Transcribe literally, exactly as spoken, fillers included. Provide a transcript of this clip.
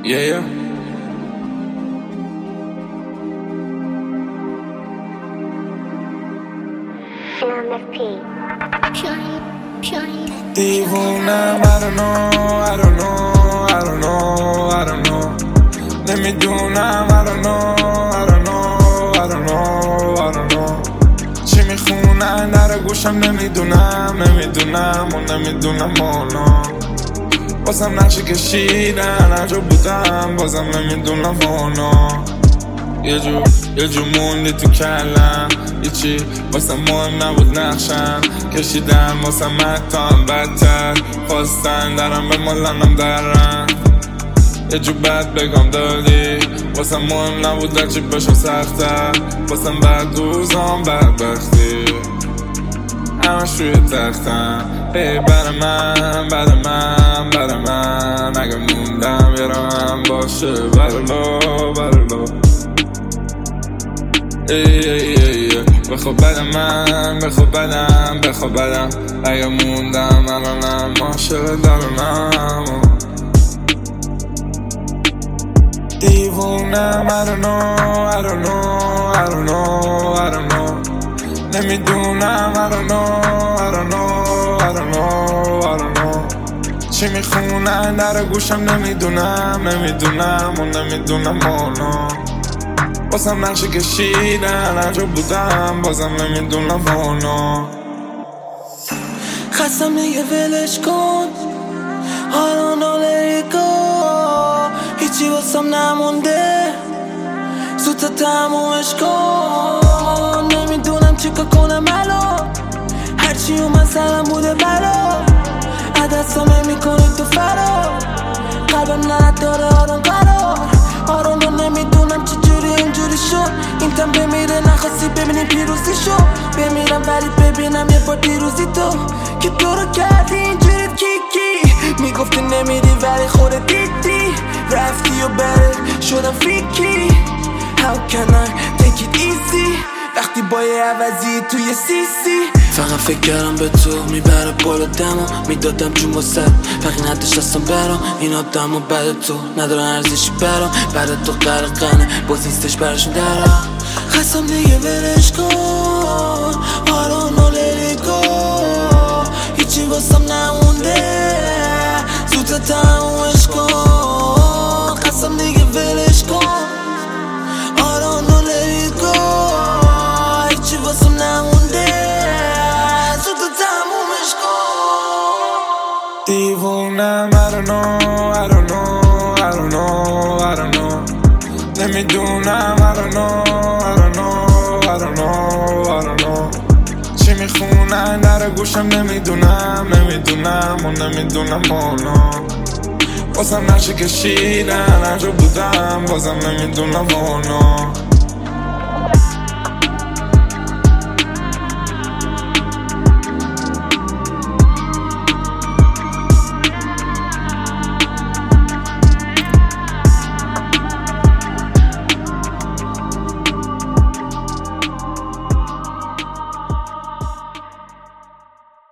Yeah, yeah. دیوونم I don't know, I don't know, I don't know, I don't know. نمیدونم I don't know, I don't know, I don't know, I don't know. چی میخونن در گوشم نمیدونم، نمیدونم و نمیدونم اونا. بازم نقشی کشیدن هر جا بودم، بازم نمیدونم اونا. یه جو یه جو موندی تو کلم، یه چی واسه مهم نبود نقشم کشیدم واسه متان بدتر خواستن درم به مالنم درم. یه جو بد بگم دادی واسه مهم نبود هرچی بشم سختر واسه بد روزام بدبختی همش روی تختم. ای بر من بر من بر من اگه موندم یه هم باشه برلو برلو. ای ای ای بخواب بدم من بخواب بدم بخواب بدم اگه موندم الانم عاشق درونم. دیوونم I don't know, I don't know, I don't know, I don't know. نمیدونم I don't know, I don't know, I don't know, I don't know. چی میخونن در گوشم نمیدونم، نمیدونم و نمیدونم اونا. بازم نقشی کشیدن هر جا بودم، بازم نمیدونم اونا. خستم دیگه ولش کن I don't know let it go. هیچی واسم نمونده زودتا تمومش کن. نمیدونم چیکار کنم الان هرچی اومد سرم بوده بلا. عدستم میکنی تو فرار قلبم نداره آرام قرار آرام رو نمیدونم چجوری اینجوری شد. این تن بمیره نخواستی ببینی پیروزی شد. بمیرم ولی ببینم یه بار دیروزی تو که تو رو کردی اینجوری کیکی. میگفتی نمیری ولی خودت دیدی رفتی و برد شدم فیکی. How can I take it easy وقتی با یه عوضی توی سیسی. فقط فکر کردم به تو میبره بالا دمو میدادم جون واسه فقط نداشت دستم برام. این آدم و بعد تو ندارن ارزشی برام. بعد تو غرقنه باز نیستش برشون درم. خستم دیگه ولش کن I don't know let it go. هیچی واسم نمونده زودتا تمومش کن. خستم دیگه ولش کن I don't know let it go. هیچی واسم نمونده زودتا تمومش کن. دیوونم I don't know, I don't know, I don't know, I don't know. نمیدونم I don't know, I don't know, I don't know, I don't know. چی میخونن در گوشم نمیدونم، نمیدونم و نمیدونم اونا. بازم نقشی کشیدن هر جا بودم، بازم نمیدونم اونا.